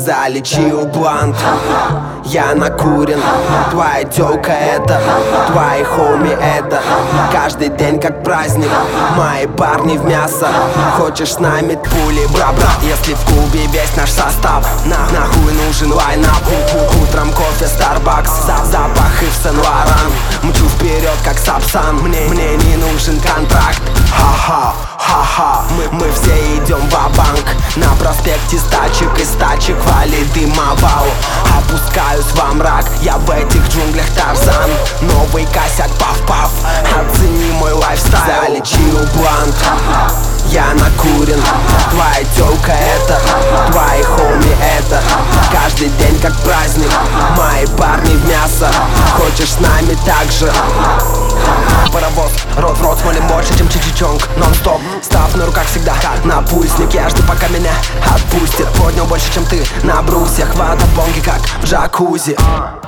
Залечил блант, я накурен. Твоя тёлка это, твои хоми это. Каждый день как праздник, мои парни в мясо. Хочешь с нами пули, бра-бра. Если в клубе весь наш состав, нахуй нужен лайнап. Утром кофе Starbucks, запах и в Сен-Лоран. Мчу вперед как Сапсан, мне не нужен контракт. Ха-ха, ха-ха, мы все идем ва-банк. На проспекте стачек, из тачек валит дымовал. Опускаюсь во мрак, я в этих джунглях Тарзан. Новый косяк, паф-паф, оцени мой лайфстайл. Залечил блант, я накурен. Твоя тёлка это, твои хоми это. Каждый день как праздник, мои парни в мясо. Хочешь с нами так же? Паровоз, рот в рот, смолим больше, чем чичичонг. Нон-стоп, став на руках всегда как на пульснике. Я жду, пока меня отпустят. Поднял больше, чем ты на брусьях. Вода бонги, как в джакузи.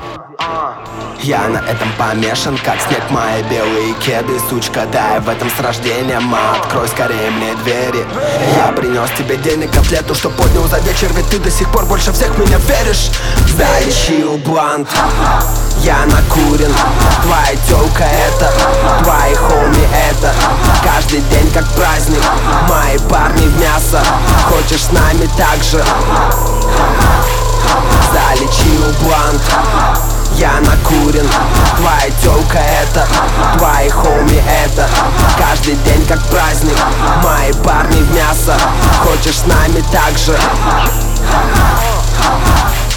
Я на этом помешан, как снег мои белые кеды. Сучка, дай в этом с рождением, открой скорее мне двери. Я принес тебе денег, котлету, что поднял за вечер. Ведь ты до сих пор больше всех в меня веришь. Залечил блант, я накурен. Твоя тёлка это, твои хоми это. Каждый день как праздник, мои парни в мясо. Хочешь с нами так же? Залечил блант, я накурен. Твоя тёлка это, твои хоми это. Каждый день как праздник, мои парни в мясо. Хочешь с нами так же?